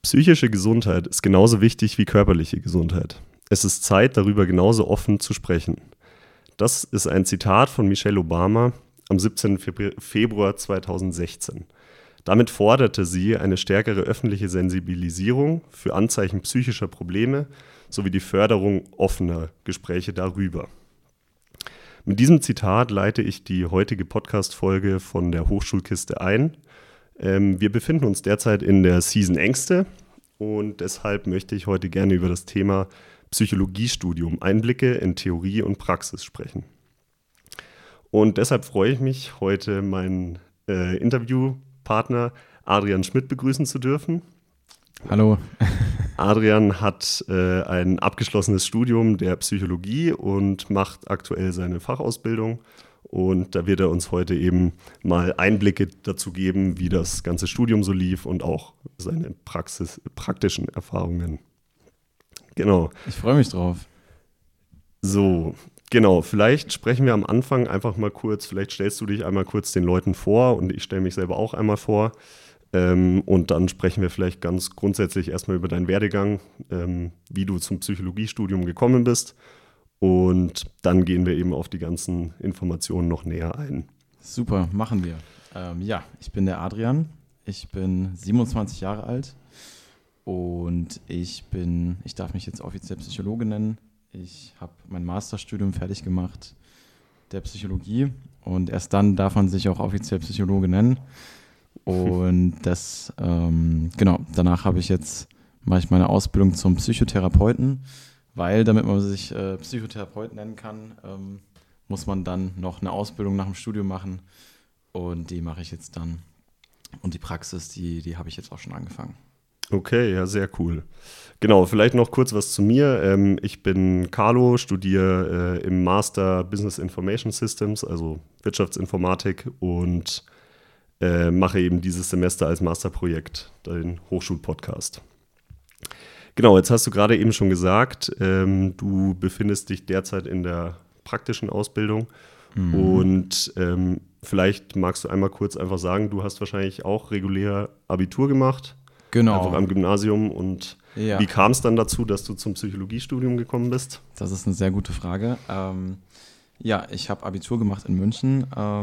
Psychische Gesundheit ist genauso wichtig wie körperliche Gesundheit. Es ist Zeit, darüber genauso offen zu sprechen. Das ist ein Zitat von Michelle Obama am 17. Februar 2016. Damit forderte sie eine stärkere öffentliche Sensibilisierung für Anzeichen psychischer Probleme sowie die Förderung offener Gespräche darüber. Mit diesem Zitat leite ich die heutige Podcast-Folge von der Hochschulkiste ein. Wir befinden uns derzeit in der Season Ängste und deshalb möchte ich heute gerne über das Thema Psychologiestudium, Einblicke in Theorie und Praxis sprechen. Und deshalb freue ich mich, heute meinen Interviewpartner Adrian Schmidt begrüßen zu dürfen. Hallo. Adrian hat ein abgeschlossenes Studium der Psychologie und macht aktuell seine Fachausbildung. Und da wird er uns heute eben mal Einblicke dazu geben, wie das ganze Studium so lief und auch seine praktischen Erfahrungen. Genau. Ich freue mich drauf. So, genau. Vielleicht sprechen wir am Anfang einfach mal kurz, vielleicht stellst du dich einmal kurz den Leuten vor und ich stelle mich selber auch einmal vor. Und dann sprechen wir vielleicht ganz grundsätzlich erstmal über deinen Werdegang, wie du zum Psychologiestudium gekommen bist. Und dann gehen wir eben auf die ganzen Informationen noch näher ein. Super, machen wir. Ich bin der Adrian, ich bin 27 Jahre alt und ich darf mich jetzt offiziell Psychologe nennen. Ich habe mein Masterstudium fertig gemacht der Psychologie und erst dann darf man sich auch offiziell Psychologe nennen. Und danach mache ich meine Ausbildung zum Psychotherapeuten. Weil, damit man sich Psychotherapeut nennen kann, muss man dann noch eine Ausbildung nach dem Studium machen. Und die mache ich jetzt dann. Und die Praxis, die habe ich jetzt auch schon angefangen. Okay, ja, sehr cool. Genau, vielleicht noch kurz was zu mir. Ich bin Carlo, studiere im Master Business Information Systems, also Wirtschaftsinformatik und mache eben dieses Semester als Masterprojekt den Hochschulpodcast. Genau, jetzt hast du gerade eben schon gesagt, du befindest dich derzeit in der praktischen Ausbildung und vielleicht magst du einmal kurz einfach sagen, du hast wahrscheinlich auch regulär Abitur gemacht, genau, einfach am Gymnasium und ja. Wie kam es dann dazu, dass du zum Psychologiestudium gekommen bist? Das ist eine sehr gute Frage. Ich habe Abitur gemacht in München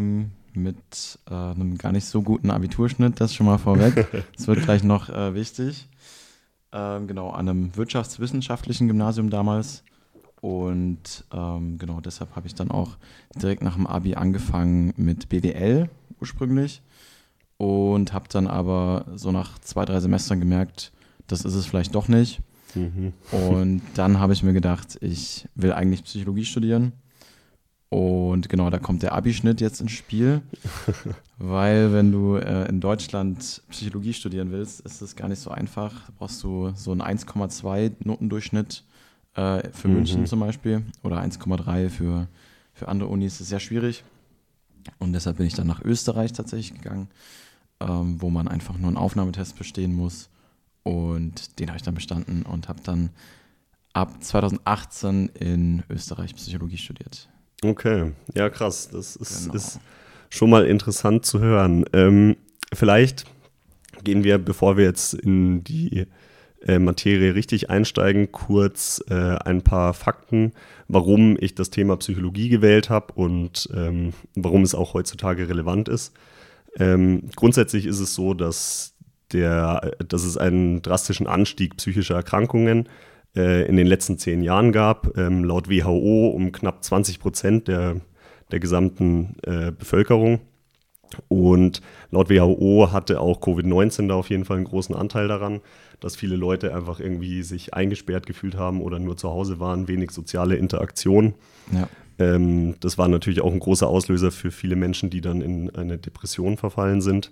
mit einem gar nicht so guten Abiturschnitt, das schon mal vorweg. Das wird gleich noch wichtig. An einem wirtschaftswissenschaftlichen Gymnasium damals und deshalb habe ich dann auch direkt nach dem Abi angefangen mit BWL ursprünglich und habe dann aber so nach 2-3 Semestern gemerkt, das ist es vielleicht doch nicht. Und dann habe ich mir gedacht, ich will eigentlich Psychologie studieren. Und genau, da kommt der Abischnitt jetzt ins Spiel, weil wenn du in Deutschland Psychologie studieren willst, ist es gar nicht so einfach. Da brauchst du so einen 1,2 Notendurchschnitt für München zum Beispiel oder 1,3 für andere Unis. Das ist sehr schwierig und deshalb bin ich dann nach Österreich tatsächlich gegangen, wo man einfach nur einen Aufnahmetest bestehen muss und den habe ich dann bestanden und habe dann ab 2018 in Österreich Psychologie studiert. Okay, ja krass, das ist schon mal interessant zu hören. Vielleicht gehen wir, bevor wir jetzt in die Materie richtig einsteigen, kurz ein paar Fakten, warum ich das Thema Psychologie gewählt habe und warum es auch heutzutage relevant ist. Grundsätzlich ist es so, dass es einen drastischen Anstieg psychischer Erkrankungen in den letzten 10 Jahren gab, laut WHO um knapp 20% der gesamten Bevölkerung. Und laut WHO hatte auch Covid-19 da auf jeden Fall einen großen Anteil daran, dass viele Leute einfach irgendwie sich eingesperrt gefühlt haben oder nur zu Hause waren, wenig soziale Interaktion. Ja. Das war natürlich auch ein großer Auslöser für viele Menschen, die dann in eine Depression verfallen sind.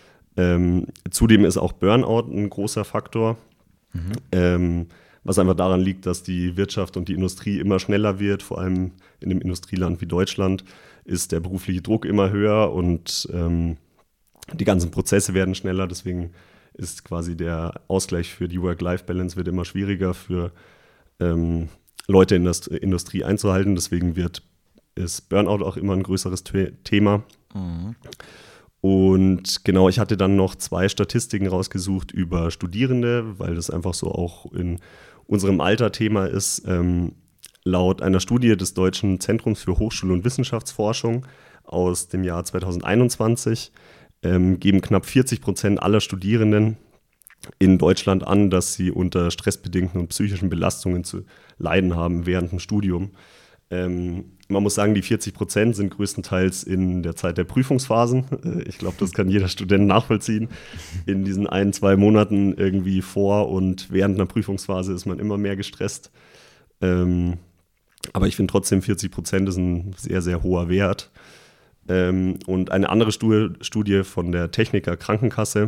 Zudem ist auch Burnout ein großer Faktor. Was einfach daran liegt, dass die Wirtschaft und die Industrie immer schneller wird, vor allem in einem Industrieland wie Deutschland ist der berufliche Druck immer höher und die ganzen Prozesse werden schneller, deswegen ist quasi der Ausgleich für die Work-Life-Balance wird immer schwieriger für Leute in der Industrie einzuhalten, deswegen ist Burnout auch immer ein größeres Thema. Und genau, ich hatte dann noch 2 Statistiken rausgesucht über Studierende, weil das einfach so auch in unserem Alter Thema ist. Laut einer Studie des Deutschen Zentrums für Hochschul- und Wissenschaftsforschung aus dem Jahr 2021 geben knapp 40% aller Studierenden in Deutschland an, dass sie unter stressbedingten und psychischen Belastungen zu leiden haben während dem Studium. Man muss sagen, die 40% sind größtenteils in der Zeit der Prüfungsphasen. Ich glaube, das kann jeder Student nachvollziehen. In diesen 1-2 Monaten irgendwie vor und während einer Prüfungsphase ist man immer mehr gestresst. Aber ich finde trotzdem, 40% ist ein sehr, sehr hoher Wert. Und eine andere Studie von der Techniker Krankenkasse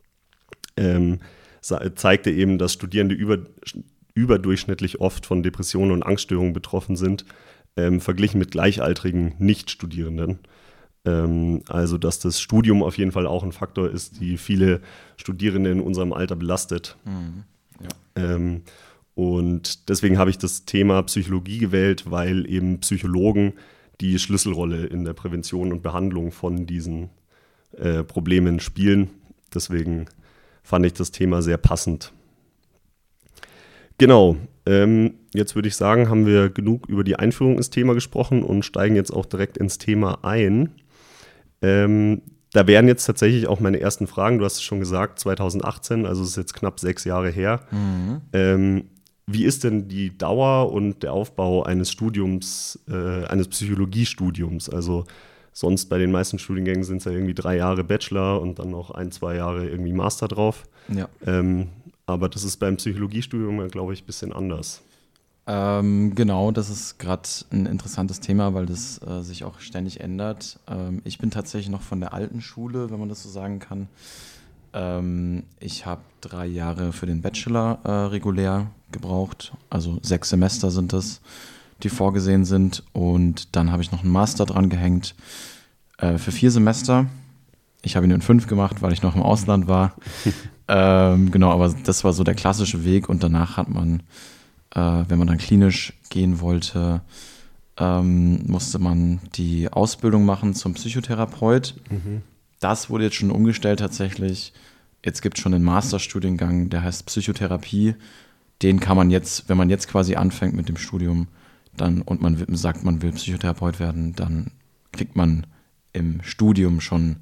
zeigte eben, dass Studierende überdurchschnittlich oft von Depressionen und Angststörungen betroffen sind, verglichen mit gleichaltrigen Nichtstudierenden. Also, dass das Studium auf jeden Fall auch ein Faktor ist, die viele Studierende in unserem Alter belastet. Ja. Und deswegen habe ich das Thema Psychologie gewählt, weil eben Psychologen die Schlüsselrolle in der Prävention und Behandlung von diesen Problemen spielen. Deswegen fand ich das Thema sehr passend. Genau, jetzt würde ich sagen, haben wir genug über die Einführung ins Thema gesprochen und steigen jetzt auch direkt ins Thema ein. Da wären jetzt tatsächlich auch meine ersten Fragen. Du hast es schon gesagt, 2018, also es ist jetzt knapp 6 Jahre her. Wie ist denn die Dauer und der Aufbau eines Studiums, eines Psychologiestudiums? Also sonst bei den meisten Studiengängen sind es ja irgendwie 3 Jahre Bachelor und dann noch 1-2 Jahre irgendwie Master drauf. Ja. Aber das ist beim Psychologiestudium, glaube ich, ein bisschen anders. Genau, das ist gerade ein interessantes Thema, weil das sich auch ständig ändert. Ich bin tatsächlich noch von der alten Schule, wenn man das so sagen kann. Ich habe 3 Jahre für den Bachelor regulär gebraucht, also 6 Semester sind es, die vorgesehen sind. Und dann habe ich noch einen Master dran gehängt für 4 Semester. Ich habe ihn in 5 gemacht, weil ich noch im Ausland war. Genau, aber das war so der klassische Weg. Und danach hat man, wenn man dann klinisch gehen wollte, musste man die Ausbildung machen zum Psychotherapeut. Das wurde jetzt schon umgestellt tatsächlich. Jetzt gibt es schon einen Masterstudiengang, der heißt Psychotherapie. Den kann man jetzt, wenn man jetzt quasi anfängt mit dem Studium, dann und man sagt, man will Psychotherapeut werden, dann kriegt man im Studium schon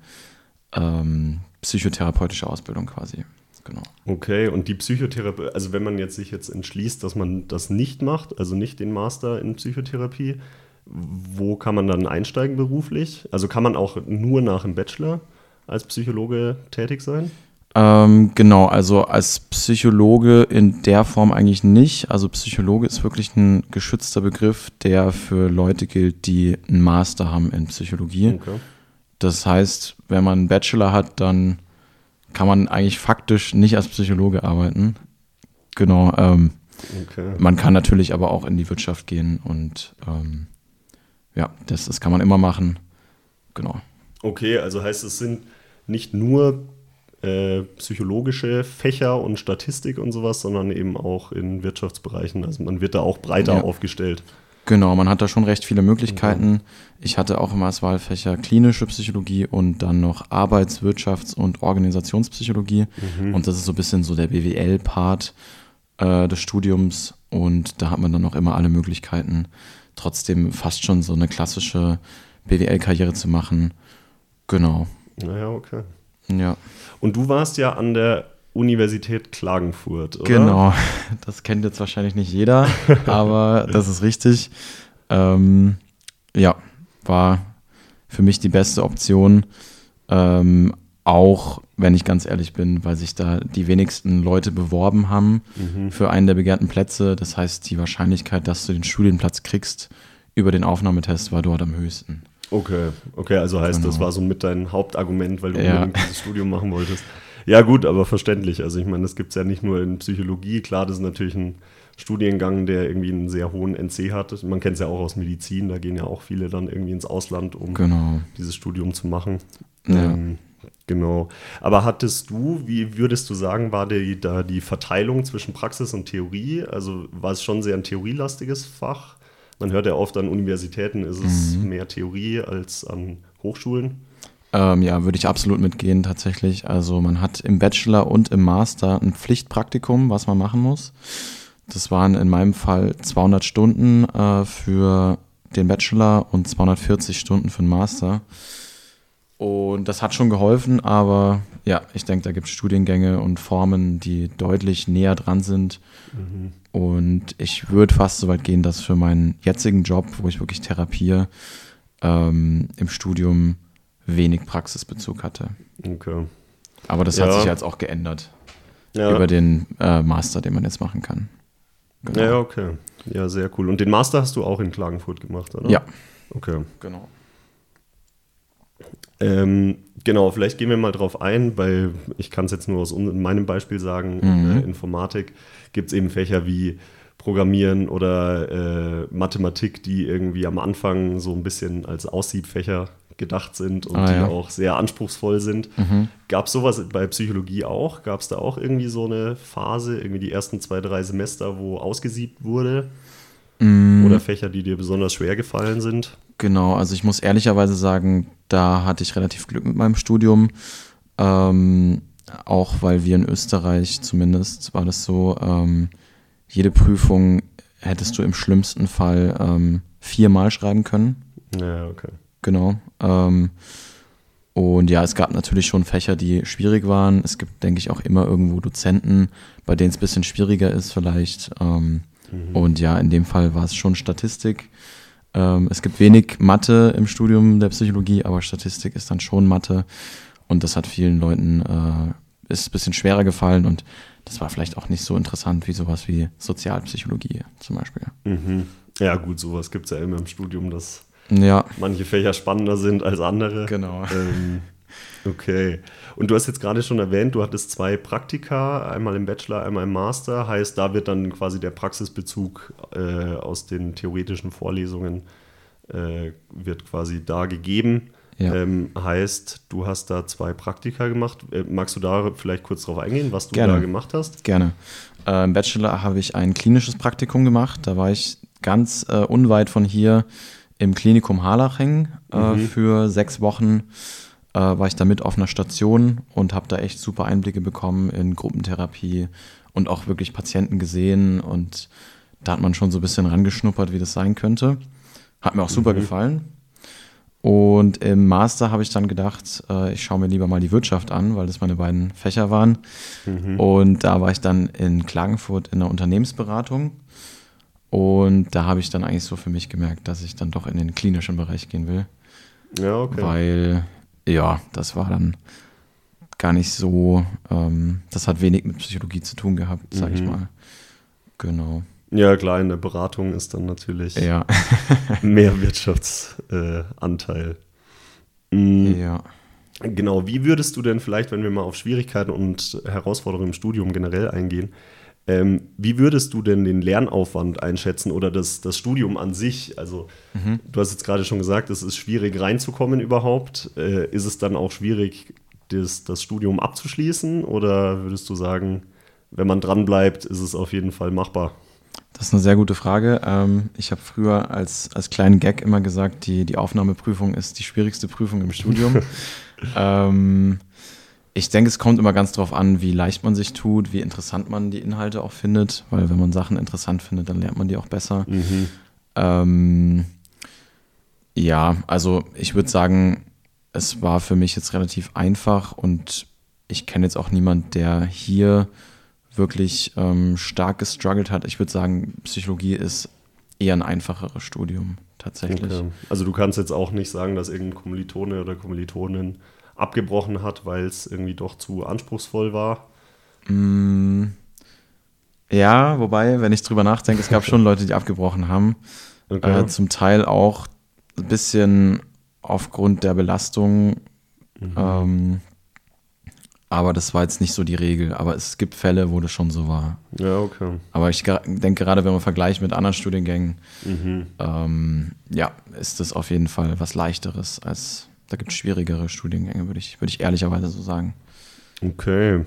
psychotherapeutische Ausbildung quasi. Genau. Okay, und die Psychotherapie, also wenn man sich jetzt entschließt, dass man das nicht macht, also nicht den Master in Psychotherapie, wo kann man dann einsteigen beruflich? Also kann man auch nur nach dem Bachelor als Psychologe tätig sein? Genau, also als Psychologe in der Form eigentlich nicht. Also Psychologe ist wirklich ein geschützter Begriff, der für Leute gilt, die einen Master haben in Psychologie. Okay. Das heißt, wenn man einen Bachelor hat, dann kann man eigentlich faktisch nicht als Psychologe arbeiten. Genau. Okay. Man kann natürlich aber auch in die Wirtschaft gehen und ja, das kann man immer machen. Genau. Okay, also heißt es sind nicht nur psychologische Fächer und Statistik und sowas, sondern eben auch in Wirtschaftsbereichen. Also man wird da auch breiter aufgestellt. Genau, man hat da schon recht viele Möglichkeiten. Ich hatte auch immer als Wahlfächer klinische Psychologie und dann noch Arbeits-, Wirtschafts- und Organisationspsychologie. Und das ist so ein bisschen so der BWL-Part des Studiums. Und da hat man dann noch immer alle Möglichkeiten, trotzdem fast schon so eine klassische BWL-Karriere zu machen. Genau. Naja, okay. Ja. Und du warst ja an der Universität Klagenfurt, oder? Genau, das kennt jetzt wahrscheinlich nicht jeder, aber das ist richtig. Ja, war für mich die beste Option, auch wenn ich ganz ehrlich bin, weil sich da die wenigsten Leute beworben haben für einen der begehrten Plätze. Das heißt, die Wahrscheinlichkeit, dass du den Studienplatz kriegst über den Aufnahmetest, war dort am höchsten. Okay, also heißt, das war so mit dein Hauptargument, weil du unbedingt dieses Studium machen wolltest. Ja gut, aber verständlich. Also ich meine, das gibt es ja nicht nur in Psychologie. Klar, das ist natürlich ein Studiengang, der irgendwie einen sehr hohen NC hat. Man kennt es ja auch aus Medizin, da gehen ja auch viele dann irgendwie ins Ausland, um dieses Studium zu machen. Ja. Genau. Aber wie würdest du sagen, war da die Verteilung zwischen Praxis und Theorie? Also war es schon sehr ein theorielastiges Fach? Man hört ja oft an Universitäten, ist es mehr Theorie als an Hochschulen? Ja, würde ich absolut mitgehen tatsächlich. Also man hat im Bachelor und im Master ein Pflichtpraktikum, was man machen muss. Das waren in meinem Fall 200 Stunden für den Bachelor und 240 Stunden für den Master. Und das hat schon geholfen, aber ja, ich denke, da gibt es Studiengänge und Formen, die deutlich näher dran sind. Und ich würde fast so weit gehen, dass für meinen jetzigen Job, wo ich wirklich therapiere, im Studium wenig Praxisbezug hatte. Okay. Aber das hat sich jetzt auch geändert über den Master, den man jetzt machen kann. Genau. Ja, okay. Ja, sehr cool. Und den Master hast du auch in Klagenfurt gemacht, oder? Ja. Okay. Genau. Genau, vielleicht gehen wir mal drauf ein, weil ich kann es jetzt nur aus meinem Beispiel sagen, in der Informatik gibt es eben Fächer wie Programmieren oder Mathematik, die irgendwie am Anfang so ein bisschen als Aussiebfächer gedacht sind und die auch sehr anspruchsvoll sind. Gab es sowas bei Psychologie auch? Gab es da auch irgendwie so eine Phase, irgendwie die ersten 2, 3 Semester, wo ausgesiebt wurde? Oder Fächer, die dir besonders schwer gefallen sind? Genau, also ich muss ehrlicherweise sagen, da hatte ich relativ Glück mit meinem Studium. Auch weil wir in Österreich zumindest war das so, jede Prüfung hättest du im schlimmsten Fall 4-mal schreiben können. Ja, okay. Genau. Und ja, es gab natürlich schon Fächer, die schwierig waren. Es gibt, denke ich, auch immer irgendwo Dozenten, bei denen es ein bisschen schwieriger ist vielleicht. Und ja, in dem Fall war es schon Statistik. Es gibt wenig Mathe im Studium der Psychologie, aber Statistik ist dann schon Mathe. Und das hat vielen Leuten ist ein bisschen schwerer gefallen. Und das war vielleicht auch nicht so interessant wie sowas wie Sozialpsychologie zum Beispiel. Ja gut, sowas gibt es ja immer im Studium, dass Ja, manche Fächer spannender sind als andere. genau. Okay. Und du hast jetzt gerade schon erwähnt, du hattest 2 Praktika, einmal im Bachelor, einmal im Master. Heißt, da wird dann quasi der Praxisbezug aus den theoretischen Vorlesungen wird quasi da gegeben. Ja. Heißt, du hast da 2 Praktika gemacht. Magst du da vielleicht kurz drauf eingehen, was du Gerne. da gemacht hast? Gerne. Im Bachelor habe ich ein klinisches Praktikum gemacht. Da war ich ganz unweit von hier im Klinikum Harlaching für 6 Wochen. War ich da mit auf einer Station und habe da echt super Einblicke bekommen in Gruppentherapie und auch wirklich Patienten gesehen. Und da hat man schon so ein bisschen rangeschnuppert, wie das sein könnte. Hat mir auch super gefallen. Und im Master habe ich dann gedacht, ich schaue mir lieber mal die Wirtschaft an, weil das meine beiden Fächer waren. Und da war ich dann in Klagenfurt in der Unternehmensberatung. Und da habe ich dann eigentlich so für mich gemerkt, dass ich dann doch in den klinischen Bereich gehen will. Ja, okay. Weil, ja, das war dann gar nicht so, das hat wenig mit Psychologie zu tun gehabt, sag ich mal. Genau. Ja, klar, in der Beratung ist dann natürlich Ja. mehr Wirtschaftsanteil. Ja. Genau, wie würdest du denn vielleicht, wenn wir mal auf Schwierigkeiten und Herausforderungen im Studium generell eingehen, wie würdest du denn den Lernaufwand einschätzen oder das Studium an sich? Also du hast jetzt gerade schon gesagt, es ist schwierig reinzukommen überhaupt. Ist es dann auch schwierig, das Studium abzuschließen? Oder würdest du sagen, wenn man dran bleibt, ist es auf jeden Fall machbar? Das ist eine sehr gute Frage. Ich habe früher als kleinen Gag immer gesagt, die Aufnahmeprüfung ist die schwierigste Prüfung im Studium. Ich denke, es kommt immer ganz drauf an, wie leicht man sich tut, wie interessant man die Inhalte auch findet, weil wenn man Sachen interessant findet, dann lernt man die auch besser. Ja, also ich würde sagen, es war für mich jetzt relativ einfach und ich kenne jetzt auch niemanden, der hier wirklich stark gestruggelt hat. Ich würde sagen, Psychologie ist eher ein einfacheres Studium tatsächlich. Okay. Also du kannst jetzt auch nicht sagen, dass irgendein Kommilitone oder Kommilitonin abgebrochen hat, weil es irgendwie doch zu anspruchsvoll war? Ja, wobei, wenn ich drüber nachdenke, es gab schon Leute, die abgebrochen haben. Okay. Zum Teil auch ein bisschen aufgrund der Belastung. Aber das war jetzt nicht so die Regel. Aber es gibt Fälle, wo das schon so war. Ja, okay. Aber ich denke gerade, wenn man vergleicht mit anderen Studiengängen, ja, ist das auf jeden Fall was Leichteres als, da gibt es schwierigere Studiengänge, würde ich ehrlicherweise so sagen. Okay.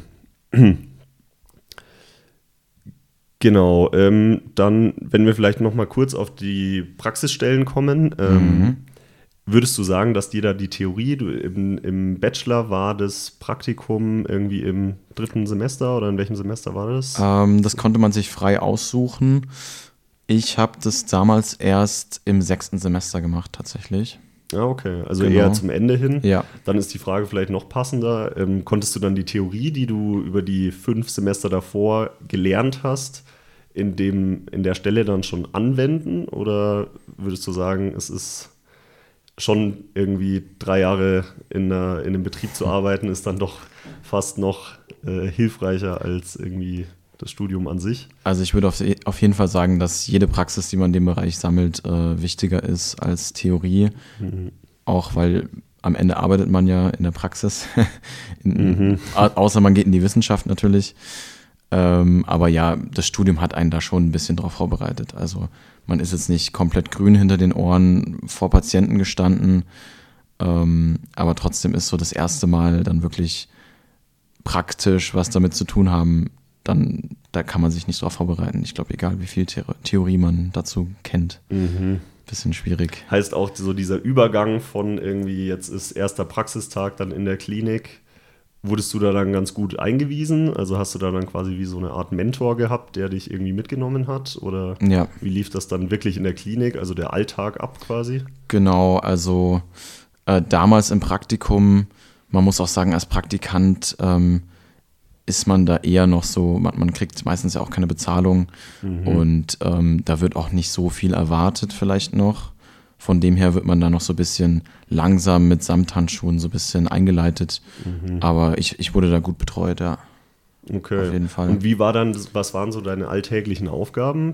Genau, dann, wenn wir vielleicht noch mal kurz auf die Praxisstellen kommen. Würdest du sagen, dass dir da die Theorie, im Bachelor war das Praktikum irgendwie im 3. Semester oder in welchem Semester war das? Das konnte man sich frei aussuchen. Ich habe das damals erst im 6. Semester gemacht, tatsächlich. Ja, okay. Also Genau. eher zum Ende hin. Ja. Dann ist die Frage vielleicht noch passender. Konntest du dann die Theorie, die du über die 5 Semester davor gelernt hast, in der Stelle dann schon anwenden? Oder würdest du sagen, es ist schon irgendwie 3 Jahre in einem Betrieb zu arbeiten, ist dann doch fast noch hilfreicher als irgendwie das Studium an sich? Also ich würde auf jeden Fall sagen, dass jede Praxis, die man in dem Bereich sammelt, wichtiger ist als Theorie. Auch weil am Ende arbeitet man ja in der Praxis, außer man geht in die Wissenschaft natürlich. Aber ja, das Studium hat einen da schon ein bisschen drauf vorbereitet. Also man ist jetzt nicht komplett grün hinter den Ohren vor Patienten gestanden, aber trotzdem ist so das erste Mal dann wirklich praktisch was damit zu tun haben, da kann man sich nicht drauf vorbereiten. Ich glaube, egal wie viel Theorie man dazu kennt. Bisschen schwierig. Heißt auch so dieser Übergang von irgendwie, jetzt ist erster Praxistag dann in der Klinik, wurdest du da dann ganz gut eingewiesen? Also hast du da dann quasi wie so eine Art Mentor gehabt, der dich irgendwie mitgenommen hat? Oder ja. Wie lief das dann wirklich in der Klinik, also der Alltag ab quasi? Genau, also damals im Praktikum, man muss auch sagen, als Praktikant ist man da eher noch so, man kriegt meistens ja auch keine Bezahlung und da wird auch nicht so viel erwartet vielleicht noch. Von dem her wird man da noch so ein bisschen langsam mit Samthandschuhen so ein bisschen eingeleitet. Aber ich wurde da gut betreut, ja. Okay. Auf jeden Fall. Und was waren so deine alltäglichen Aufgaben?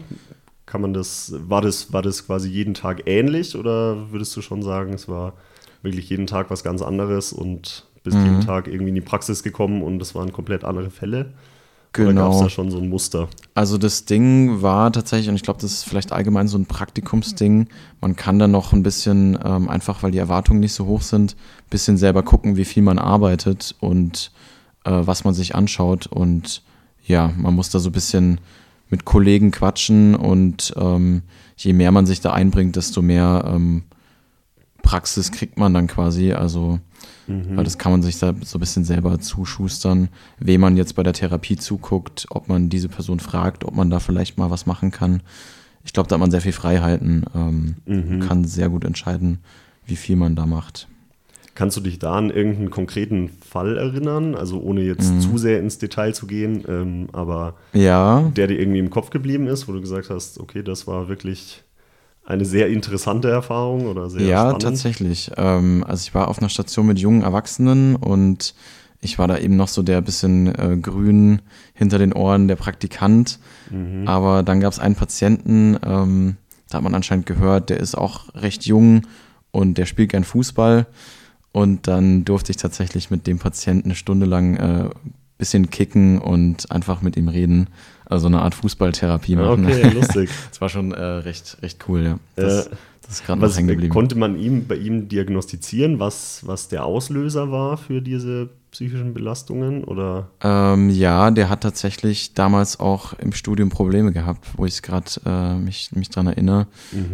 War das quasi jeden Tag ähnlich oder würdest du schon sagen, es war wirklich jeden Tag was ganz anderes und bist jeden Tag irgendwie in die Praxis gekommen und es waren komplett andere Fälle? Genau. Oder gab es da schon so ein Muster? Also das Ding war tatsächlich, und ich glaube, das ist vielleicht allgemein so ein Praktikumsding, man kann da noch ein bisschen, einfach weil die Erwartungen nicht so hoch sind, ein bisschen selber gucken, wie viel man arbeitet und was man sich anschaut. Und ja, man muss da so ein bisschen mit Kollegen quatschen und je mehr man sich da einbringt, desto mehr Praxis kriegt man dann quasi. Also weil das kann man sich da so ein bisschen selber zuschustern, wem man jetzt bei der Therapie zuguckt, ob man diese Person fragt, ob man da vielleicht mal was machen kann. Ich glaube, da hat man sehr viel Freiheiten, kann sehr gut entscheiden, wie viel man da macht. Kannst du dich da an irgendeinen konkreten Fall erinnern? Also ohne jetzt zu sehr ins Detail zu gehen, aber ja, der dir irgendwie im Kopf geblieben ist, wo du gesagt hast, okay, das war wirklich eine sehr interessante Erfahrung oder sehr spannend? Ja, tatsächlich. Also ich war auf einer Station mit jungen Erwachsenen und ich war da eben noch so der bisschen grün hinter den Ohren, der Praktikant. Aber dann gab es einen Patienten, da hat man anscheinend gehört, der ist auch recht jung und der spielt gern Fußball. Und dann durfte ich tatsächlich mit dem Patienten eine Stunde lang bisschen kicken und einfach mit ihm reden. Also eine Art Fußballtherapie machen. Okay, lustig. Das war schon recht cool, ja. Das ist gerade noch hängen geblieben. Konnte man bei ihm diagnostizieren, was der Auslöser war für diese psychischen Belastungen? Oder? Ja, der hat tatsächlich damals auch im Studium Probleme gehabt, wo ich gerade mich dran erinnere.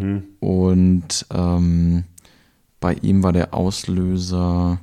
Und bei ihm war der Auslöser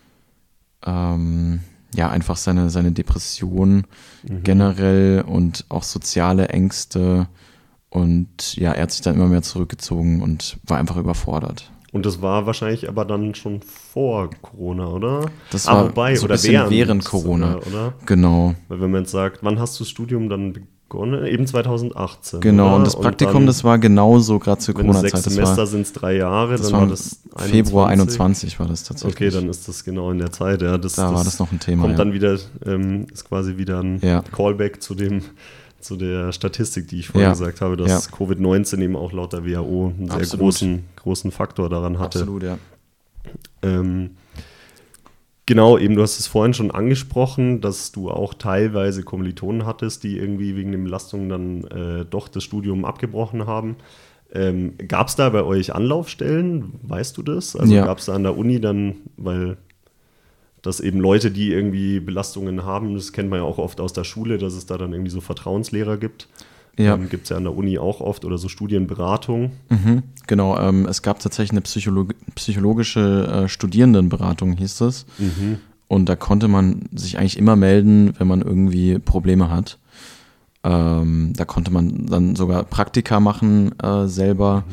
ja einfach seine Depression generell und auch soziale Ängste. Und ja, er hat sich dann immer mehr zurückgezogen und war einfach überfordert. Und das war wahrscheinlich aber dann schon vor Corona, oder? Das war so ein bisschen während Corona. Oder? Genau. Weil wenn man jetzt sagt, wann hast du das Studium dann begonnen? Eben 2018. Genau, oder? und das Praktikum, dann, das war genauso gerade zur Corona-Zeit. 6 Semester sind es 3 Jahre, dann war das Februar 21 war das tatsächlich. Okay, dann ist das genau in der Zeit. Ja, da war das noch ein Thema. Kommt dann wieder, ist quasi wieder ein Callback zu der Statistik, die ich vorhin gesagt habe, dass Covid-19 eben auch laut der WHO einen sehr großen Faktor daran hatte. Absolut, ja. Genau, eben, du hast es vorhin schon angesprochen, dass du auch teilweise Kommilitonen hattest, die irgendwie wegen den Belastungen dann doch das Studium abgebrochen haben. Gab es da bei euch Anlaufstellen? Weißt du das? Also gab es da an der Uni dann, weil dass eben Leute, die irgendwie Belastungen haben, das kennt man ja auch oft aus der Schule, dass es da dann irgendwie so Vertrauenslehrer gibt. Ja. Gibt es ja an der Uni auch oft oder so Studienberatung. Genau, es gab tatsächlich eine psychologische Studierendenberatung, hieß das. Und da konnte man sich eigentlich immer melden, wenn man irgendwie Probleme hat. Da konnte man dann sogar Praktika machen selber.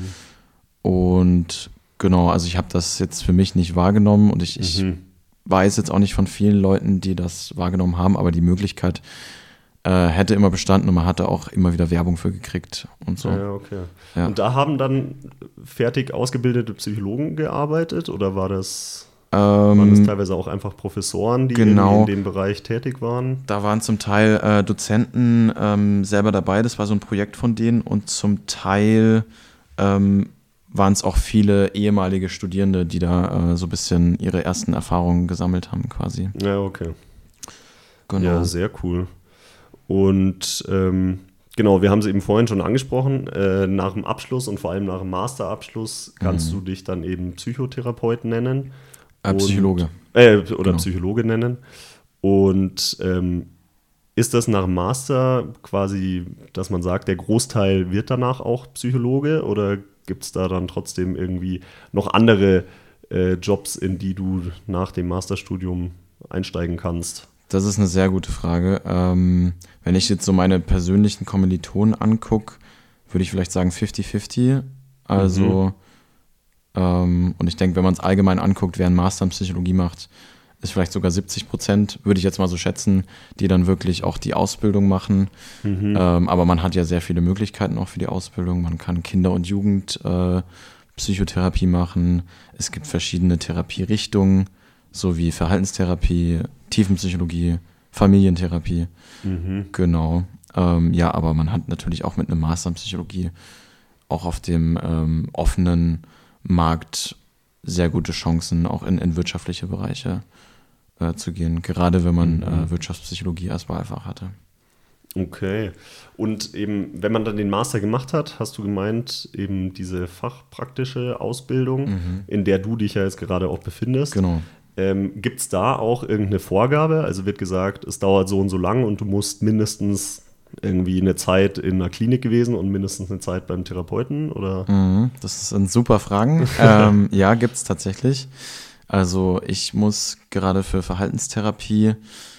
Und genau, also ich habe das jetzt für mich nicht wahrgenommen und ich weiß jetzt auch nicht von vielen Leuten, die das wahrgenommen haben, aber die Möglichkeit hätte immer bestanden und man hatte auch immer wieder Werbung für gekriegt und so. Ja, okay. Ja. Und da haben dann fertig ausgebildete Psychologen gearbeitet oder waren das teilweise auch einfach Professoren, die irgendwie in dem Bereich tätig waren? Da waren zum Teil Dozenten selber dabei, das war so ein Projekt von denen und zum Teil waren es auch viele ehemalige Studierende, die da so ein bisschen ihre ersten Erfahrungen gesammelt haben quasi. Ja, okay. Genau. Ja, sehr cool. Und genau, wir haben es eben vorhin schon angesprochen, nach dem Abschluss und vor allem nach dem Masterabschluss kannst du dich dann eben Psychotherapeut nennen. Psychologe. Oder Psychologe nennen. Und ist das nach dem Master quasi, dass man sagt, der Großteil wird danach auch Psychologe oder gibt es da dann trotzdem irgendwie noch andere Jobs, in die du nach dem Masterstudium einsteigen kannst? Das ist eine sehr gute Frage. Wenn ich jetzt so meine persönlichen Kommilitonen angucke, würde ich vielleicht sagen 50-50. Also, und ich denke, wenn man es allgemein anguckt, wer einen Master in Psychologie macht, ist vielleicht sogar 70%, würde ich jetzt mal so schätzen, die dann wirklich auch die Ausbildung machen. Aber man hat ja sehr viele Möglichkeiten auch für die Ausbildung. Man kann Kinder- und Jugendpsychotherapie machen. Es gibt verschiedene Therapierichtungen, sowie Verhaltenstherapie, Tiefenpsychologie, Familientherapie. Genau. Ja, aber man hat natürlich auch mit einem Master in Psychologie auch auf dem offenen Markt sehr gute Chancen, auch in wirtschaftliche Bereiche zu gehen. Gerade wenn man Wirtschaftspsychologie als Wahlfach hatte. Okay. Und eben, wenn man dann den Master gemacht hat, hast du gemeint, eben diese fachpraktische Ausbildung, in der du dich ja jetzt gerade auch befindest. Genau. Gibt es da auch irgendeine Vorgabe? Also wird gesagt, es dauert so und so lang und du musst mindestens irgendwie eine Zeit in einer Klinik gewesen und mindestens eine Zeit beim Therapeuten? Oder? Das sind super Fragen. Ja, gibt es tatsächlich. Also ich muss gerade für Verhaltenstherapie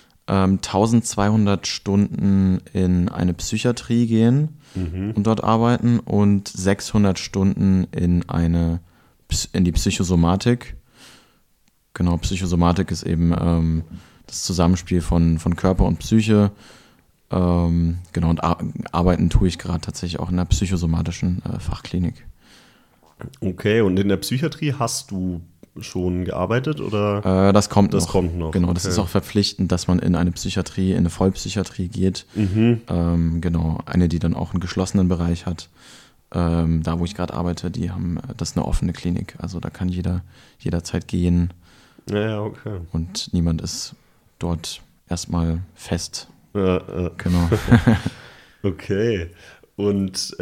1200 Stunden in eine Psychiatrie gehen und dort arbeiten und 600 Stunden in die Psychosomatik. Genau, Psychosomatik ist eben das Zusammenspiel von Körper und Psyche. Genau, und arbeiten tue ich gerade tatsächlich auch in der psychosomatischen Fachklinik. Okay, und in der Psychiatrie hast du schon gearbeitet oder? Das kommt noch. Genau, okay. Das ist auch verpflichtend, dass man in eine Psychiatrie, in eine Vollpsychiatrie geht. Genau, eine, die dann auch einen geschlossenen Bereich hat. Da, wo ich gerade arbeite, das ist eine offene Klinik. Also da kann jeder jederzeit gehen. Ja, okay. Und niemand ist dort erstmal fest. Genau. Okay. Und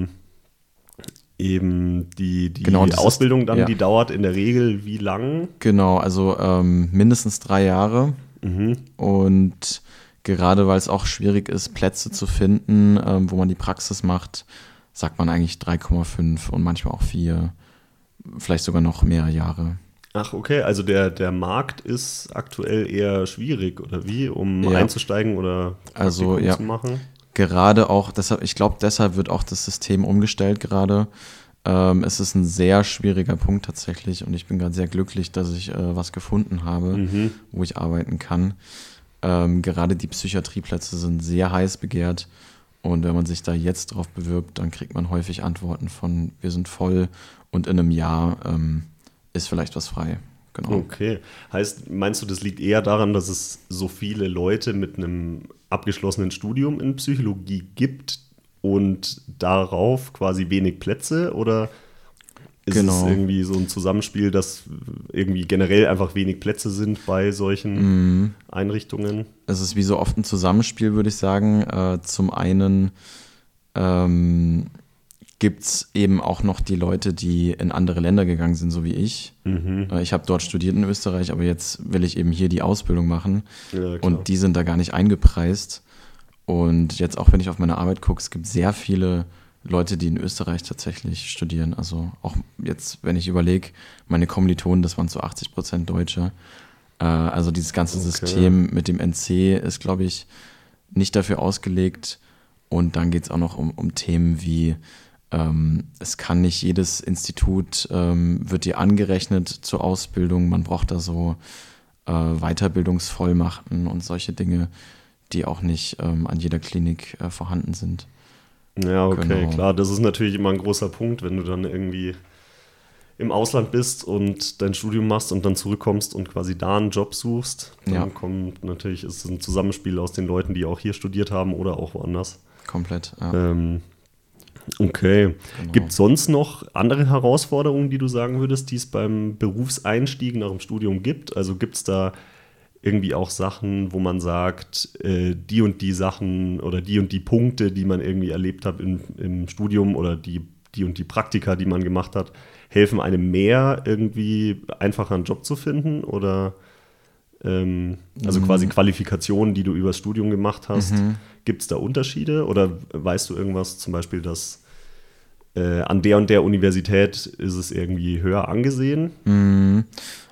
eben die genau, Ausbildung dann, die dauert in der Regel wie lang? Genau, also mindestens 3 Jahre. Und gerade weil es auch schwierig ist, Plätze zu finden, wo man die Praxis macht, sagt man eigentlich 3,5 und manchmal auch 4, vielleicht sogar noch mehr Jahre. Ach, okay, also der Markt ist aktuell eher schwierig, oder wie, um einzusteigen oder Praktikum zu machen? Gerade auch, deshalb wird auch das System umgestellt gerade. Es ist ein sehr schwieriger Punkt tatsächlich und ich bin gerade sehr glücklich, dass ich was gefunden habe, wo ich arbeiten kann. Gerade die Psychiatrieplätze sind sehr heiß begehrt und wenn man sich da jetzt drauf bewirbt, dann kriegt man häufig Antworten von wir sind voll und in einem Jahr ist vielleicht was frei. Genau. Okay. Meinst du, das liegt eher daran, dass es so viele Leute mit einem abgeschlossenen Studium in Psychologie gibt und darauf quasi wenig Plätze? Oder ist es irgendwie so ein Zusammenspiel, dass irgendwie generell einfach wenig Plätze sind bei solchen Einrichtungen? Es ist wie so oft ein Zusammenspiel, würde ich sagen. Zum einen gibt es eben auch noch die Leute, die in andere Länder gegangen sind, so wie ich. Ich habe dort studiert in Österreich, aber jetzt will ich eben hier die Ausbildung machen. Ja, und die sind da gar nicht eingepreist. Und jetzt auch, wenn ich auf meine Arbeit gucke, es gibt sehr viele Leute, die in Österreich tatsächlich studieren. Also auch jetzt, wenn ich überlege, meine Kommilitonen, das waren zu 80% Deutsche. Also dieses ganze System mit dem NC ist, glaube ich, nicht dafür ausgelegt. Und dann geht es auch noch um Themen wie, es kann nicht jedes Institut, wird dir angerechnet zur Ausbildung. Man braucht da so Weiterbildungsvollmachten und solche Dinge, die auch nicht an jeder Klinik vorhanden sind. Ja, okay, klar. Das ist natürlich immer ein großer Punkt, wenn du dann irgendwie im Ausland bist und dein Studium machst und dann zurückkommst und quasi da einen Job suchst. Dann kommt natürlich, ist es ein Zusammenspiel aus den Leuten, die auch hier studiert haben oder auch woanders. Komplett, ja. Okay. Genau. Gibt es sonst noch andere Herausforderungen, die du sagen würdest, die es beim Berufseinstieg nach dem Studium gibt? Also gibt es da irgendwie auch Sachen, wo man sagt, die und die Sachen oder die und die Punkte, die man irgendwie erlebt hat im Studium oder die und die Praktika, die man gemacht hat, helfen einem mehr, irgendwie einfacher einen Job zu finden? Oder also quasi Qualifikationen, die du übers Studium gemacht hast. Gibt es da Unterschiede? Oder weißt du irgendwas, zum Beispiel, dass an der und der Universität ist es irgendwie höher angesehen?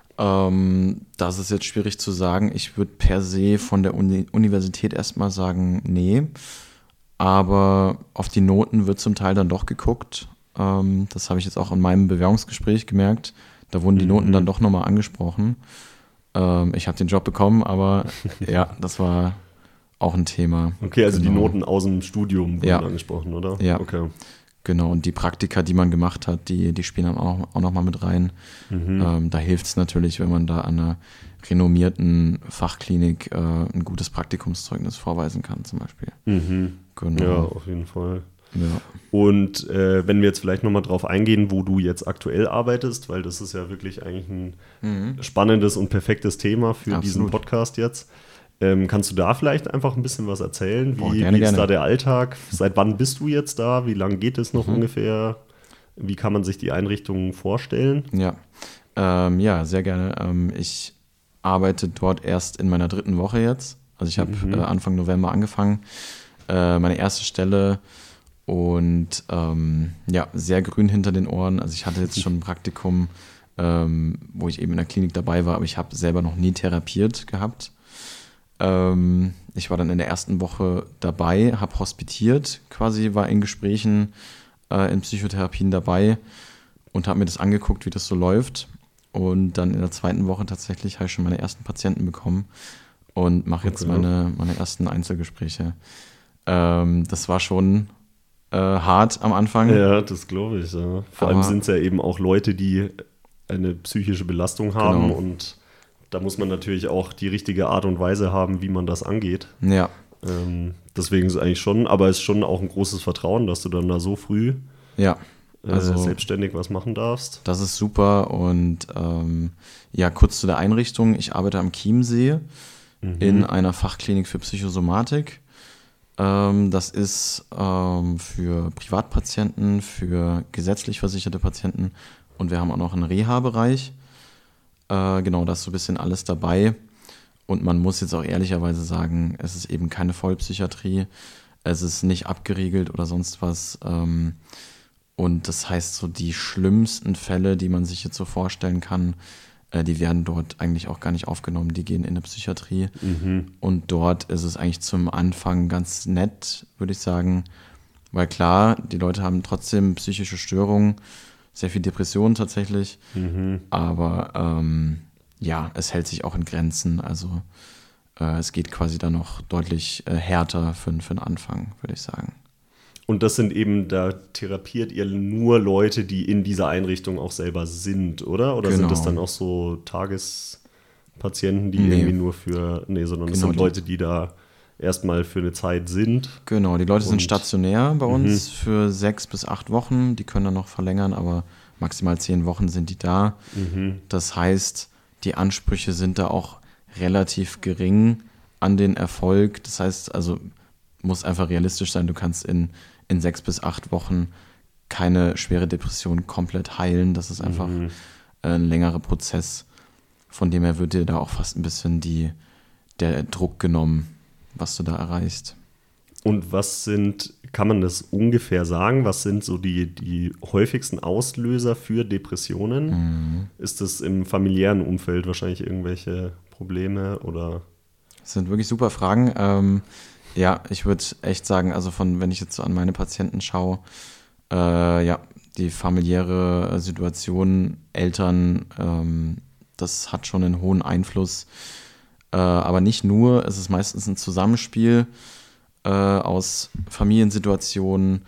Das ist jetzt schwierig zu sagen. Ich würde per se von der Universität erstmal sagen, nee. Aber auf die Noten wird zum Teil dann doch geguckt. Das habe ich jetzt auch in meinem Bewerbungsgespräch gemerkt. Da wurden die Noten dann doch nochmal angesprochen. Ich habe den Job bekommen, aber ja, das war auch ein Thema. Okay, also die Noten aus dem Studium wurden angesprochen, oder? Ja, okay. Genau. Und die Praktika, die man gemacht hat, die spielen dann auch nochmal mit rein. Da hilft es natürlich, wenn man da an einer renommierten Fachklinik ein gutes Praktikumszeugnis vorweisen kann, zum Beispiel. Genau. Ja, auf jeden Fall. Ja. Und wenn wir jetzt vielleicht nochmal drauf eingehen, wo du jetzt aktuell arbeitest, weil das ist ja wirklich eigentlich ein spannendes und perfektes Thema für diesen Podcast jetzt. Kannst du da vielleicht einfach ein bisschen was erzählen? Wie ist da der Alltag? Seit wann bist du jetzt da? Wie lange geht es noch ungefähr? Wie kann man sich die Einrichtungen vorstellen? Ja, sehr gerne. Ich arbeite dort erst in meiner 3. Woche jetzt. Also ich habe Anfang November angefangen. Meine erste Stelle. Und sehr grün hinter den Ohren. Also ich hatte jetzt schon ein Praktikum, wo ich eben in der Klinik dabei war, aber ich habe selber noch nie therapiert gehabt. Ich war dann in der ersten Woche dabei, habe hospitiert, quasi war in Gesprächen in Psychotherapien dabei und habe mir das angeguckt, wie das so läuft. Und dann in der 2. Woche tatsächlich habe ich schon meine ersten Patienten bekommen und mache jetzt meine ersten Einzelgespräche. Das war schon hart am Anfang. Ja, das glaube ich. Ja. Vor allem sind es ja eben auch Leute, die eine psychische Belastung haben und da muss man natürlich auch die richtige Art und Weise haben, wie man das angeht. Ja. Deswegen ist es eigentlich schon, aber es ist schon auch ein großes Vertrauen, dass du dann da so früh selbstständig was machen darfst. Das ist super und kurz zu der Einrichtung. Ich arbeite am Chiemsee in einer Fachklinik für Psychosomatik. Das ist für Privatpatienten, für gesetzlich versicherte Patienten und wir haben auch noch einen Reha-Bereich. Da ist so ein bisschen alles dabei und man muss jetzt auch ehrlicherweise sagen, es ist eben keine Vollpsychiatrie, es ist nicht abgeriegelt oder sonst was und das heißt so die schlimmsten Fälle, die man sich jetzt so vorstellen kann, die werden dort eigentlich auch gar nicht aufgenommen, die gehen in der Psychiatrie und dort ist es eigentlich zum Anfang ganz nett, würde ich sagen, weil klar, die Leute haben trotzdem psychische Störungen, sehr viel Depression tatsächlich, aber es hält sich auch in Grenzen, also es geht quasi dann noch deutlich härter für den Anfang, würde ich sagen. Und das sind eben, da therapiert ihr nur Leute, die in dieser Einrichtung auch selber sind, oder? Oder sind das dann auch so Tagespatienten, die irgendwie nur sondern das sind Leute, die da erstmal für eine Zeit sind? Genau, die Leute sind stationär bei uns für 6 bis 8 Wochen. Die können dann noch verlängern, aber maximal 10 Wochen sind die da. Das heißt, die Ansprüche sind da auch relativ gering an den Erfolg. Das heißt, also muss einfach realistisch sein, du kannst in 6 bis 8 Wochen keine schwere Depression komplett heilen. Das ist einfach ein längerer Prozess. Von dem her wird dir da auch fast ein bisschen der Druck genommen, was du da erreichst. Und kann man das ungefähr sagen, was sind so die häufigsten Auslöser für Depressionen? Ist das im familiären Umfeld wahrscheinlich irgendwelche Probleme oder? Das sind wirklich super Fragen. Ja, ich würde echt sagen, also wenn ich jetzt so an meine Patienten schaue, ja, die familiäre Situation, Eltern, das hat schon einen hohen Einfluss. Aber nicht nur, es ist meistens ein Zusammenspiel aus Familiensituationen,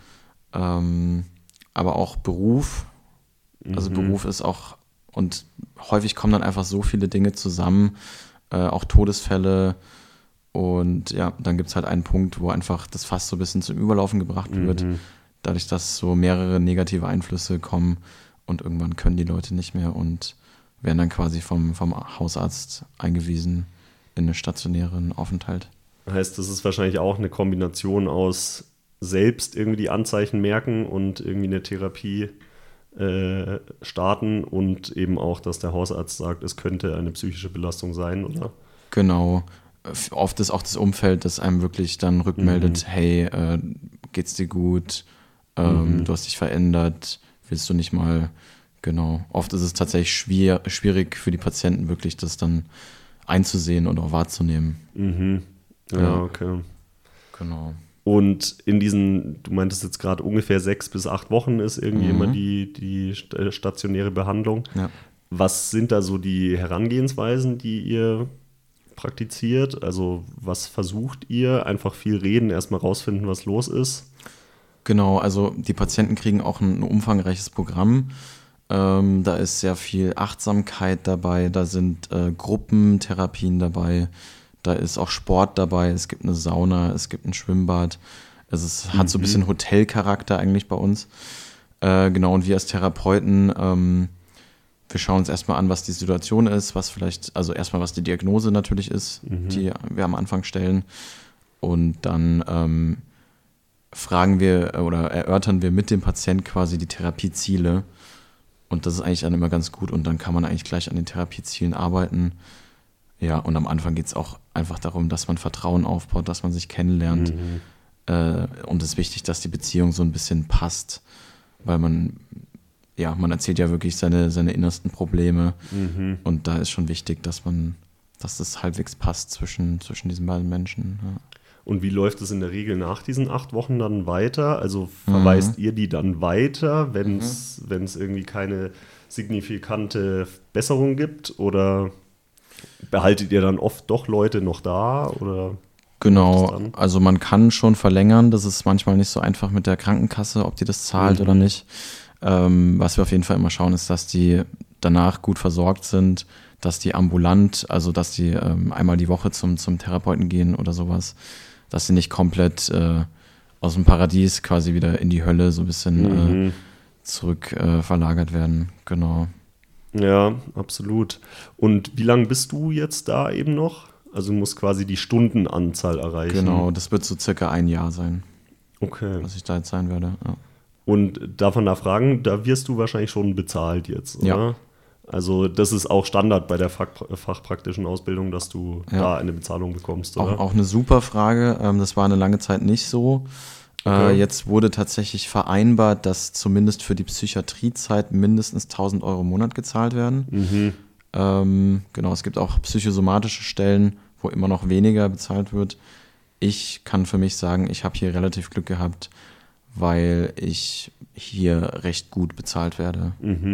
aber auch Beruf. Also Beruf ist auch, und häufig kommen dann einfach so viele Dinge zusammen, auch Todesfälle. Und ja, dann gibt es halt einen Punkt, wo einfach das Fass so ein bisschen zum Überlaufen gebracht wird, dadurch, dass so mehrere negative Einflüsse kommen und irgendwann können die Leute nicht mehr und werden dann quasi vom Hausarzt eingewiesen in einen stationären Aufenthalt. Heißt, das ist wahrscheinlich auch eine Kombination aus selbst irgendwie die Anzeichen merken und irgendwie eine Therapie starten und eben auch, dass der Hausarzt sagt, es könnte eine psychische Belastung sein, oder? Genau. Oft ist auch das Umfeld, das einem wirklich dann rückmeldet, hey, geht's dir gut, du hast dich verändert, willst du nicht mal, genau. Oft ist es tatsächlich schwierig für die Patienten wirklich, das dann einzusehen und auch wahrzunehmen. Ja, okay. Genau. Und du meintest jetzt gerade ungefähr 6 bis 8 Wochen ist irgendwie immer die stationäre Behandlung. Ja. Was sind da so die Herangehensweisen, die ihr praktiziert? Also was versucht ihr? Einfach viel reden, erstmal rausfinden, was los ist? Genau, also die Patienten kriegen auch ein umfangreiches Programm. Da ist sehr viel Achtsamkeit dabei, da sind Gruppentherapien dabei, da ist auch Sport dabei, es gibt eine Sauna, es gibt ein Schwimmbad. Hat so ein bisschen Hotelcharakter eigentlich bei uns. Genau, und wir als Therapeuten, wir schauen uns erstmal an, was die Situation ist, also erstmal, was die Diagnose natürlich ist, die wir am Anfang stellen. Und dann fragen wir oder erörtern wir mit dem Patient quasi die Therapieziele. Und das ist eigentlich dann immer ganz gut. Und dann kann man eigentlich gleich an den Therapiezielen arbeiten. Ja, und am Anfang geht es auch einfach darum, dass man Vertrauen aufbaut, dass man sich kennenlernt. Und es ist wichtig, dass die Beziehung so ein bisschen passt, weil man erzählt ja wirklich seine innersten Probleme. Und da ist schon wichtig, dass das halbwegs passt zwischen diesen beiden Menschen. Ja. Und wie läuft es in der Regel nach diesen 8 Wochen dann weiter? Also verweist ihr die dann weiter, wenn es irgendwie keine signifikante Besserung gibt? Oder behaltet ihr dann oft doch Leute noch da? Oder genau, also man kann schon verlängern. Das ist manchmal nicht so einfach mit der Krankenkasse, ob die das zahlt oder nicht. Was wir auf jeden Fall immer schauen, ist, dass die danach gut versorgt sind, dass die ambulant, also dass die einmal die Woche zum Therapeuten gehen oder sowas, dass sie nicht komplett aus dem Paradies quasi wieder in die Hölle so ein bisschen zurück verlagert werden. Genau. Ja, absolut. Und wie lange bist du jetzt da eben noch? Also du musst quasi die Stundenanzahl erreichen. Genau, das wird so circa 1 Jahr sein. Okay. Was ich da jetzt sein werde, ja. Und davon nachfragen, da wirst du wahrscheinlich schon bezahlt jetzt, oder? Ja. Also das ist auch Standard bei der fachpraktischen Ausbildung, dass du da eine Bezahlung bekommst, oder? Auch eine super Frage. Das war eine lange Zeit nicht so. Okay. Jetzt wurde tatsächlich vereinbart, dass zumindest für die Psychiatriezeit mindestens 1.000 Euro im Monat gezahlt werden. Genau, es gibt auch psychosomatische Stellen, wo immer noch weniger bezahlt wird. Ich kann für mich sagen, ich habe hier relativ Glück gehabt, weil ich hier recht gut bezahlt werde.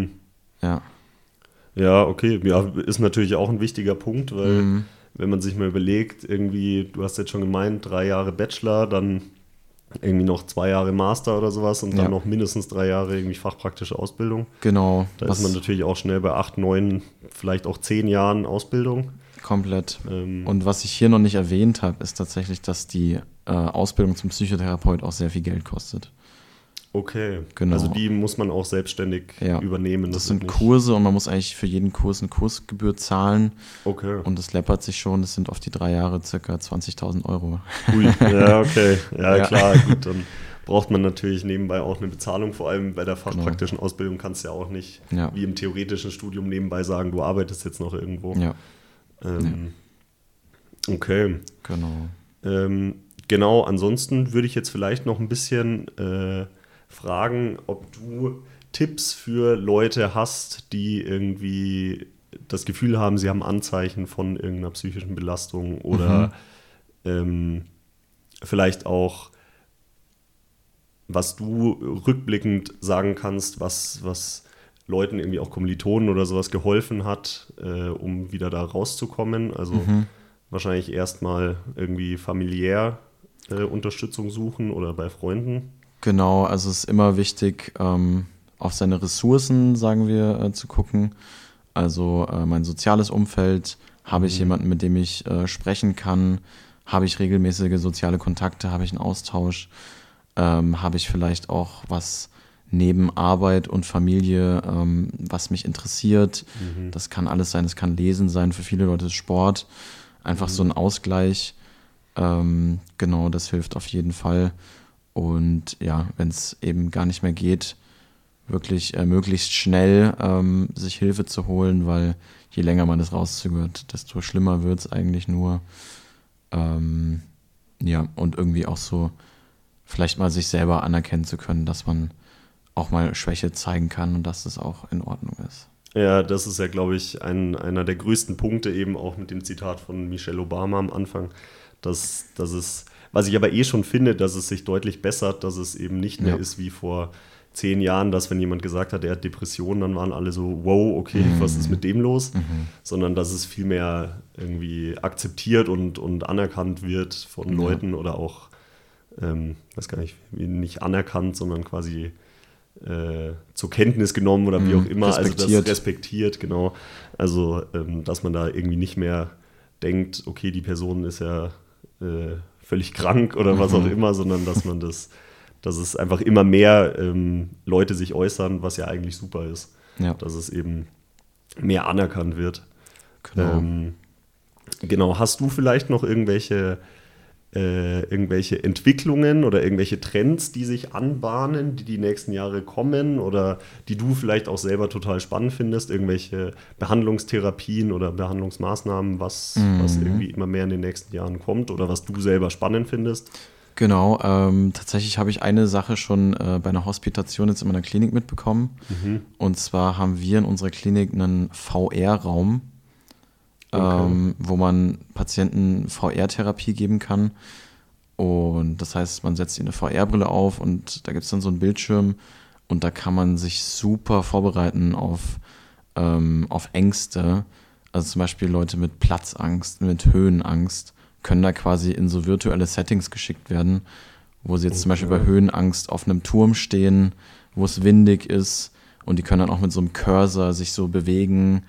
Ja. Ja, okay. Ja, ist natürlich auch ein wichtiger Punkt, weil wenn man sich mal überlegt, irgendwie, du hast jetzt schon gemeint, 3 Jahre Bachelor, dann irgendwie noch 2 Jahre Master oder sowas und dann noch mindestens 3 Jahre irgendwie fachpraktische Ausbildung. Genau. Da ist man natürlich auch schnell bei 8, 9, vielleicht auch 10 Jahren Ausbildung. Komplett. Und was ich hier noch nicht erwähnt habe, ist tatsächlich, dass die Ausbildung zum Psychotherapeut auch sehr viel Geld kostet. Okay, genau. Also die muss man auch selbstständig übernehmen. Das sind Kurse und man muss eigentlich für jeden Kurs eine Kursgebühr zahlen. Okay. Und das läppert sich schon, das sind auf die 3 Jahre circa 20.000 Euro. Ui, ja, okay. Ja, klar, gut, dann braucht man natürlich nebenbei auch eine Bezahlung. Vor allem bei der fachpraktischen Ausbildung kannst du ja auch nicht wie im theoretischen Studium nebenbei sagen, du arbeitest jetzt noch irgendwo. Ja. Okay. Genau. Genau, ansonsten würde ich jetzt vielleicht noch ein bisschen fragen, ob du Tipps für Leute hast, die irgendwie das Gefühl haben, sie haben Anzeichen von irgendeiner psychischen Belastung oder vielleicht auch, was du rückblickend sagen kannst, was Leuten irgendwie auch Kommilitonen oder sowas geholfen hat, um wieder da rauszukommen. Also wahrscheinlich erstmal irgendwie familiär Unterstützung suchen oder bei Freunden. Genau, also es ist immer wichtig, auf seine Ressourcen, sagen wir, zu gucken. Also mein soziales Umfeld, habe ich jemanden, mit dem ich sprechen kann? Habe ich regelmäßige soziale Kontakte? Habe ich einen Austausch? Habe ich vielleicht auch was neben Arbeit und Familie, was mich interessiert? Das kann alles sein, das kann Lesen sein, für viele Leute ist Sport. Einfach so ein Ausgleich. Genau, das hilft auf jeden Fall. Und ja, wenn es eben gar nicht mehr geht, wirklich möglichst schnell sich Hilfe zu holen, weil je länger man das rauszögert, desto schlimmer wird es eigentlich nur. Ja, und irgendwie auch so vielleicht mal sich selber anerkennen zu können, dass man auch mal Schwäche zeigen kann und dass das auch in Ordnung ist. Ja, das ist ja, glaube ich, einer der größten Punkte eben auch mit dem Zitat von Michelle Obama am Anfang, dass es, was ich aber schon finde, dass es sich deutlich bessert, dass es eben nicht mehr ist wie vor 10 Jahren, dass wenn jemand gesagt hat, er hat Depressionen, dann waren alle so, wow, okay, was ist mit dem los? Sondern dass es viel mehr irgendwie akzeptiert und anerkannt wird von Leuten oder auch, weiß gar nicht, nicht anerkannt, sondern quasi zur Kenntnis genommen oder wie auch immer, respektiert. Also das respektiert, genau. Also, dass man da irgendwie nicht mehr denkt, okay, die Person ist ja völlig krank oder was auch immer, sondern dass es einfach immer mehr Leute sich äußern, was ja eigentlich super ist. Ja. Dass es eben mehr anerkannt wird. Genau. Genau, hast du vielleicht noch irgendwelche Entwicklungen oder irgendwelche Trends, die sich anbahnen, die nächsten Jahre kommen oder die du vielleicht auch selber total spannend findest, irgendwelche Behandlungstherapien oder Behandlungsmaßnahmen, was irgendwie immer mehr in den nächsten Jahren kommt oder was du selber spannend findest? Genau, tatsächlich habe ich eine Sache schon bei einer Hospitation jetzt in meiner Klinik mitbekommen. Und zwar haben wir in unserer Klinik einen VR-Raum, wo man Patienten VR-Therapie geben kann. Und das heißt, man setzt ihnen eine VR-Brille auf und da gibt es dann so einen Bildschirm und da kann man sich super vorbereiten auf Ängste. Also zum Beispiel Leute mit Platzangst, mit Höhenangst können da quasi in so virtuelle Settings geschickt werden, wo sie jetzt zum Beispiel bei Höhenangst auf einem Turm stehen, wo es windig ist und die können dann auch mit so einem Cursor sich so bewegen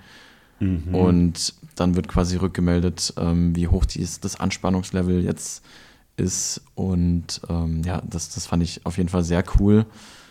und dann wird quasi rückgemeldet, wie hoch das Anspannungslevel jetzt ist und ja, das fand ich auf jeden Fall sehr cool.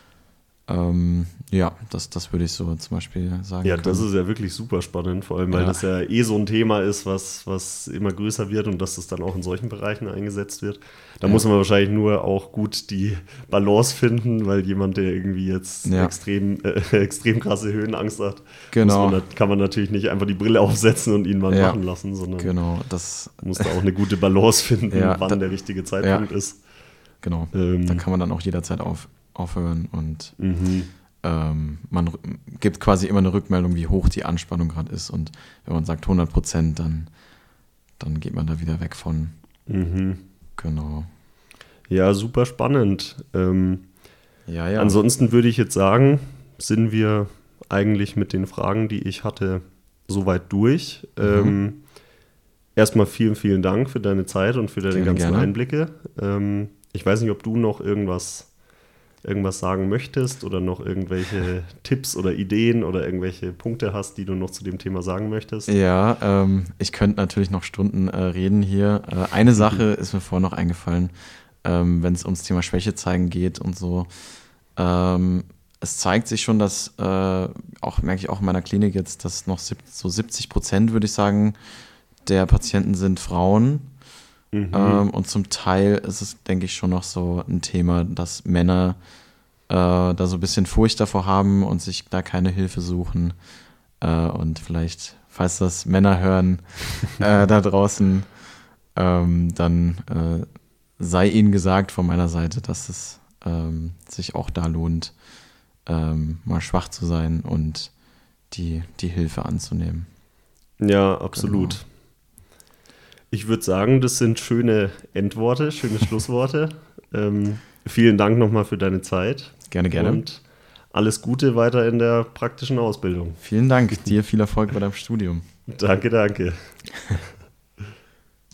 Ja, das würde ich so zum Beispiel sagen. Ja, das ist ja wirklich super spannend, vor allem, weil das ja so ein Thema ist, was immer größer wird und dass das dann auch in solchen Bereichen eingesetzt wird. Da muss man wahrscheinlich nur auch gut die Balance finden, weil jemand, der irgendwie jetzt extrem krasse Höhenangst hat, kann man natürlich nicht einfach die Brille aufsetzen und ihn mal machen lassen, sondern muss da auch eine gute Balance finden, wann der richtige Zeitpunkt ist. Genau, da kann man dann auch jederzeit aufhören und man gibt quasi immer eine Rückmeldung, wie hoch die Anspannung gerade ist und wenn man sagt 100%, dann geht man da wieder weg von. Genau. Ja, super spannend. Ansonsten würde ich jetzt sagen, sind wir eigentlich mit den Fragen, die ich hatte, soweit durch. Erstmal vielen, vielen Dank für deine Zeit und für deine ganzen Einblicke. Ich weiß nicht, ob du noch irgendwas sagen möchtest oder noch irgendwelche Tipps oder Ideen oder irgendwelche Punkte hast, die du noch zu dem Thema sagen möchtest. Ja, ich könnte natürlich noch Stunden reden hier. Eine Sache ist mir vorhin noch eingefallen, wenn es ums Thema Schwäche zeigen geht und so. Es zeigt sich schon, dass, merke ich auch in meiner Klinik jetzt, dass noch so 70%, würde ich sagen, der Patienten sind Frauen. Und zum Teil ist es, denke ich, schon noch so ein Thema, dass Männer da so ein bisschen Furcht davor haben und sich da keine Hilfe suchen. Und vielleicht, falls das Männer hören da draußen, dann sei Ihnen gesagt von meiner Seite, dass es sich auch da lohnt, mal schwach zu sein und die Hilfe anzunehmen. Ja, absolut. Genau. Ich würde sagen, das sind schöne Endworte, schöne Schlussworte. Vielen Dank nochmal für deine Zeit. Gerne, gerne. Und alles Gute weiter in der praktischen Ausbildung. Vielen Dank. Dir viel Erfolg bei deinem Studium. Danke, danke.